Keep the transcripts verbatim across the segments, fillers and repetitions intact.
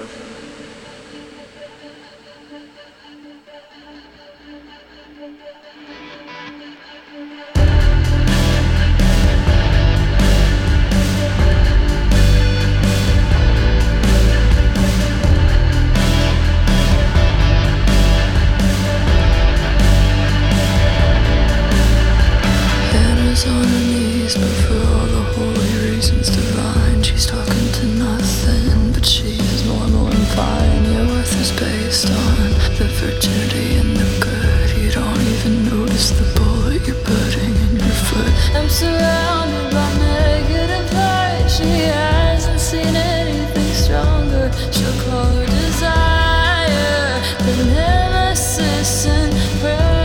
Hannah's on her knees, but for all the holy reasons divine, she's talking to nothing, but she is normal and fine. Your worth is based on the virginity and the good. You don't even notice the bullet you're putting in your foot. I'm surrounded by negative light. She hasn't seen anything stronger. She'll call her desire the nemesis and pray.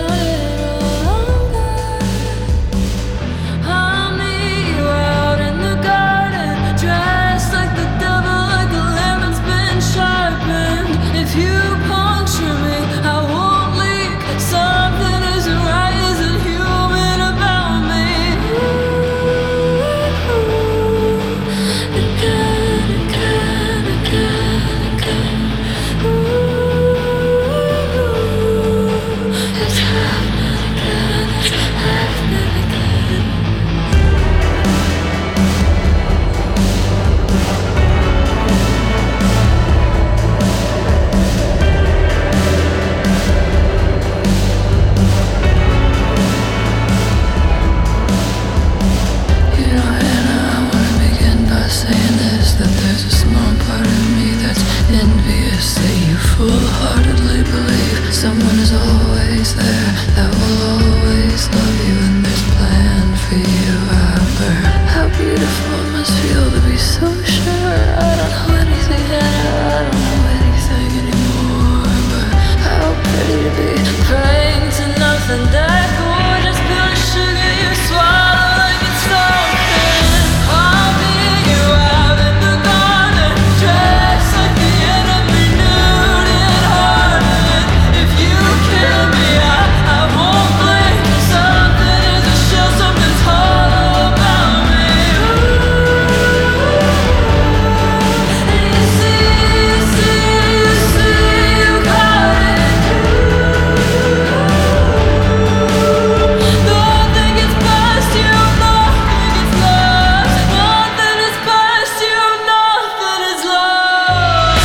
Full-heartedly believe someone is always there that will always love you, and there's a plan for you out there. How beautiful it must feel to be so sure. I don't know anything, I don't know anything anymore, but how pretty to be praying to nothing. That gorgeous pill of sugar you swallow like it's something. I'll be you out in the garden, dressed like the enemy knew. Kill me, I, I won't blink. Something is a shell, something's hollow about me. Ooh. And you see, you see, you see, you got it. Nothing gets past you, nothing gets lost. Nothing is past you, nothing is lost.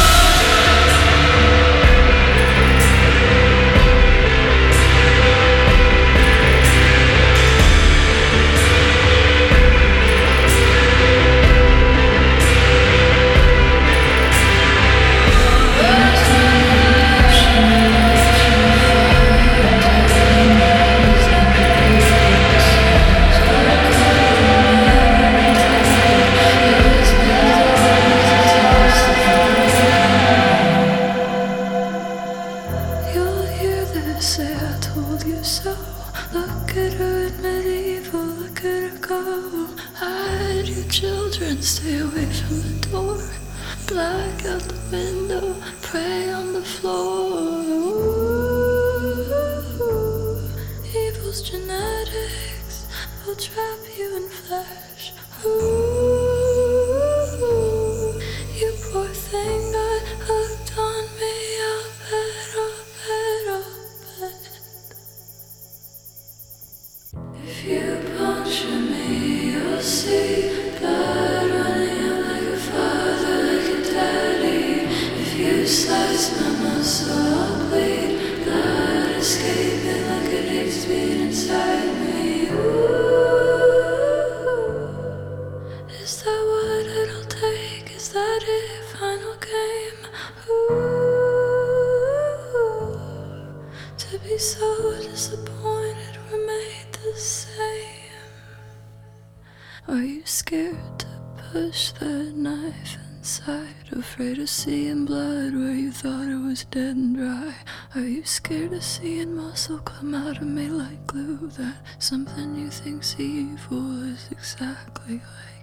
Say I told you so. Look at her in medieval, look at her go. Hide your children, stay away from the door. Black out the window, pray on the floor. Ooh, evil's genetics will trap you in flesh. Ooh, you poor thing got hooked on me. I'll bet, I'll bet, I'll if you puncture me, you'll see blood running out like a father, like a daddy. If you slice my muscle, I'll bleed. Blood escaping like a dick's beat inside me. Ooh, is that what it'll take? Is that it? Final game? Ooh, to be so disappointed we're made the same. Are you scared to push that knife inside? Afraid of seeing blood where you thought it was dead and dry? Are you scared of seeing muscle come out of me like glue? That something you think's evil is exactly like